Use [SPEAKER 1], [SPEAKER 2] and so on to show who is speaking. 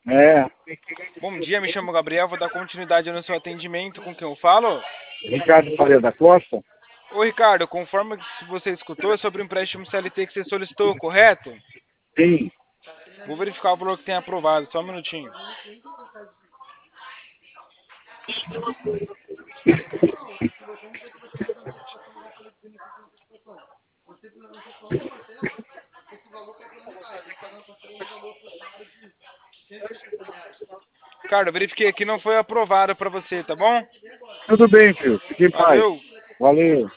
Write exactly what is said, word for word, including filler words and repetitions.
[SPEAKER 1] É,
[SPEAKER 2] Bom dia, me chamo Gabriel, vou dar continuidade no seu atendimento. Com quem eu falo?
[SPEAKER 1] Ricardo Faria da Costa?
[SPEAKER 2] Ô Ricardo, conforme você escutou, é sobre o empréstimo C L T que você solicitou, correto?
[SPEAKER 1] Sim.
[SPEAKER 2] Vou verificar o valor que tem aprovado, só um minutinho. Ricardo, eu verifiquei aqui, não foi aprovado para você, tá bom?
[SPEAKER 1] Tudo bem, filho. Fique em paz.
[SPEAKER 2] Valeu!
[SPEAKER 1] Valeu.